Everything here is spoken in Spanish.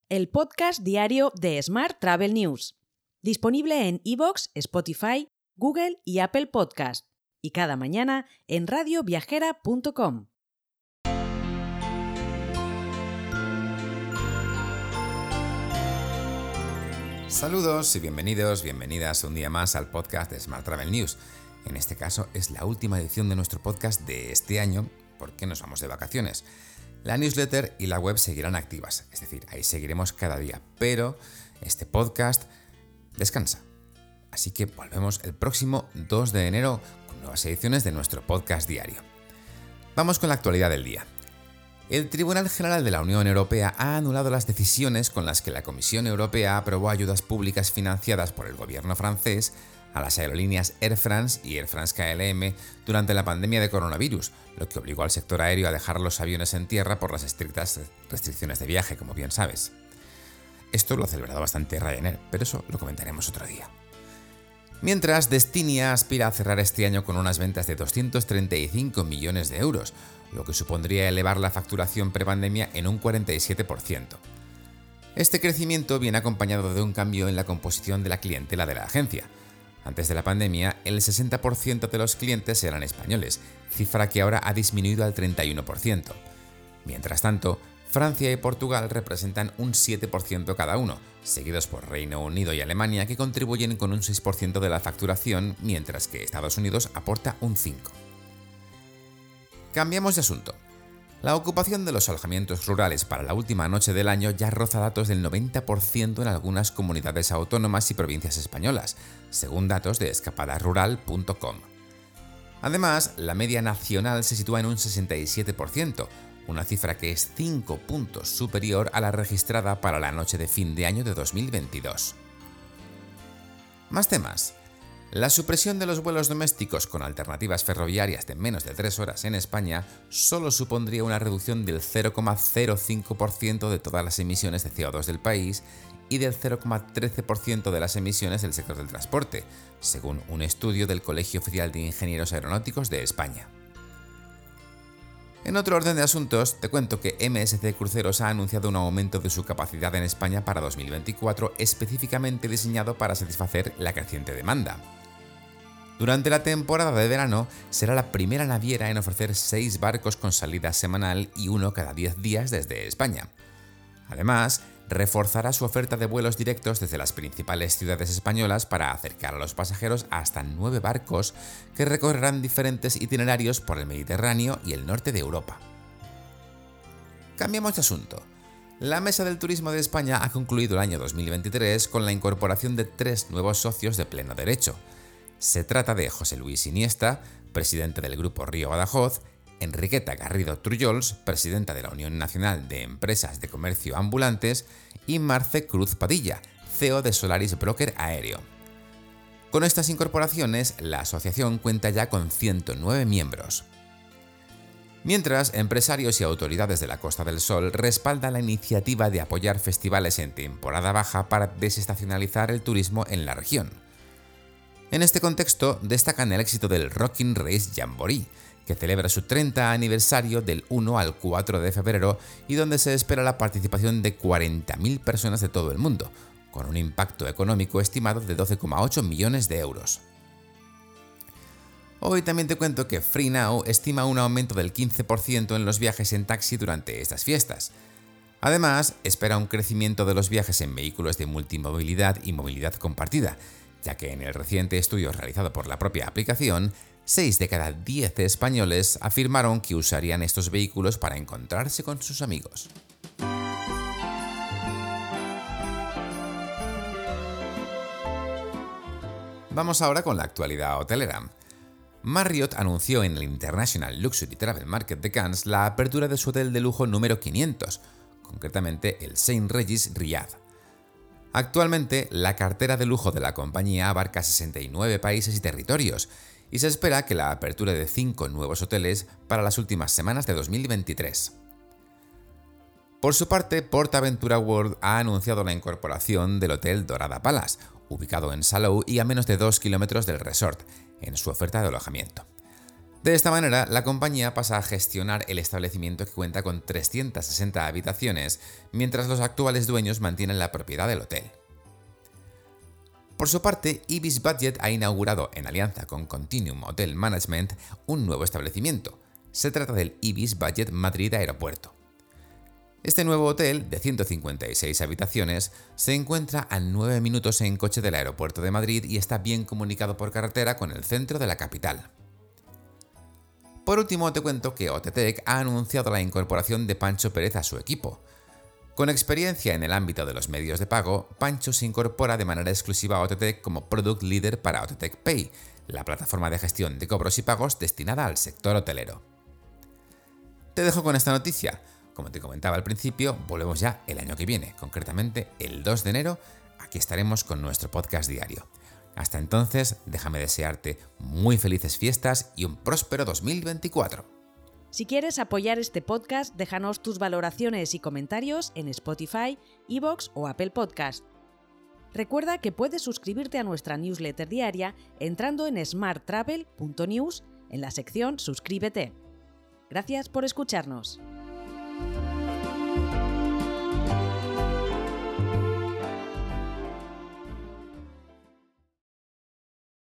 el podcast diario de Smart Travel News, disponible en iVoox, Spotify, Google y Apple Podcast, y cada mañana en radioviajera.com. Saludos y bienvenidas un día más al podcast de Smart Travel News. En este caso es la última edición de nuestro podcast de este año porque nos vamos de vacaciones. La newsletter y la web seguirán activas, es decir, ahí seguiremos cada día, pero este podcast descansa. Así que volvemos el próximo 2 de enero con nuevas ediciones de nuestro podcast diario. Vamos con la actualidad del día. El Tribunal General de la Unión Europea ha anulado las decisiones con las que la Comisión Europea aprobó ayudas públicas financiadas por el gobierno francés a las aerolíneas Air France y Air France KLM durante la pandemia de coronavirus, lo que obligó al sector aéreo a dejar los aviones en tierra por las estrictas restricciones de viaje, como bien sabes. Esto lo ha celebrado bastante Ryanair, pero eso lo comentaremos otro día. Mientras, Destinia aspira a cerrar este año con unas ventas de 235 millones de euros, lo que supondría elevar la facturación prepandemia en un 47%. Este crecimiento viene acompañado de un cambio en la composición de la clientela de la agencia. Antes de la pandemia, el 60% de los clientes eran españoles, cifra que ahora ha disminuido al 31%. Mientras tanto, Francia y Portugal representan un 7% cada uno, seguidos por Reino Unido y Alemania, que contribuyen con un 6% de la facturación, mientras que Estados Unidos aporta un 5%. Cambiamos de asunto. La ocupación de los alojamientos rurales para la última noche del año ya roza datos del 90% en algunas comunidades autónomas y provincias españolas, según datos de escapadarural.com. Además, la media nacional se sitúa en un 67%, una cifra que es 5 puntos superior a la registrada para la noche de fin de año de 2022. Más temas. La supresión de los vuelos domésticos con alternativas ferroviarias de menos de 3 horas en España solo supondría una reducción del 0,05% de todas las emisiones de CO2 del país y del 0,13% de las emisiones del sector del transporte, según un estudio del Colegio Oficial de Ingenieros Aeronáuticos de España. En otro orden de asuntos, te cuento que MSC Cruceros ha anunciado un aumento de su capacidad en España para 2024, específicamente diseñado para satisfacer la creciente demanda. Durante la temporada de verano, será la primera naviera en ofrecer 6 barcos con salida semanal y uno cada 10 días desde España. Además, reforzará su oferta de vuelos directos desde las principales ciudades españolas para acercar a los pasajeros a hasta 9 barcos que recorrerán diferentes itinerarios por el Mediterráneo y el norte de Europa. Cambiamos de asunto. La Mesa del Turismo de España ha concluido el año 2023 con la incorporación de 3 nuevos socios de pleno derecho. Se trata de José Luis Iniesta, presidente del Grupo Río Badajoz, Enriqueta Garrido Trullols, presidenta de la Unión Nacional de Empresas de Comercio Ambulantes, y Marce Cruz Padilla, CEO de Solaris Broker Aéreo. Con estas incorporaciones, la asociación cuenta ya con 109 miembros. Mientras, empresarios y autoridades de la Costa del Sol respaldan la iniciativa de apoyar festivales en temporada baja para desestacionalizar el turismo en la región. En este contexto, destacan el éxito del Rocking Race Jamboree, que celebra su 30 aniversario del 1 al 4 de febrero y donde se espera la participación de 40.000 personas de todo el mundo, con un impacto económico estimado de 12,8 millones de euros. Hoy también te cuento que FreeNow estima un aumento del 15% en los viajes en taxi durante estas fiestas. Además, espera un crecimiento de los viajes en vehículos de multimovilidad y movilidad compartida, ya que en el reciente estudio realizado por la propia aplicación, 6 de cada 10 españoles afirmaron que usarían estos vehículos para encontrarse con sus amigos. Vamos ahora con la actualidad hotelera. Marriott anunció en el International Luxury Travel Market de Cannes la apertura de su hotel de lujo número 500, concretamente el St. Regis Riyadh. Actualmente, la cartera de lujo de la compañía abarca 69 países y territorios, y se espera que la apertura de 5 nuevos hoteles para las últimas semanas de 2023. Por su parte, PortAventura World ha anunciado la incorporación del Hotel Dorada Palace, ubicado en Salou y a menos de 2 kilómetros del resort, en su oferta de alojamiento. De esta manera, la compañía pasa a gestionar el establecimiento que cuenta con 360 habitaciones, mientras los actuales dueños mantienen la propiedad del hotel. Por su parte, Ibis Budget ha inaugurado, en alianza con Continuum Hotel Management, un nuevo establecimiento. Se trata del Ibis Budget Madrid Aeropuerto. Este nuevo hotel, de 156 habitaciones, se encuentra a 9 minutos en coche del aeropuerto de Madrid y está bien comunicado por carretera con el centro de la capital. Por último, te cuento que OTTEC ha anunciado la incorporación de Pancho Pérez a su equipo. Con experiencia en el ámbito de los medios de pago, Pancho se incorpora de manera exclusiva a OTTEC como Product Leader para OTTEC Pay, la plataforma de gestión de cobros y pagos destinada al sector hotelero. Te dejo con esta noticia. Como te comentaba al principio, volvemos ya el año que viene, concretamente el 2 de enero, aquí estaremos con nuestro podcast diario. Hasta entonces, déjame desearte muy felices fiestas y un próspero 2024. Si quieres apoyar este podcast, déjanos tus valoraciones y comentarios en Spotify, iVoox o Apple Podcast. Recuerda que puedes suscribirte a nuestra newsletter diaria entrando en smarttravel.news en la sección Suscríbete. Gracias por escucharnos.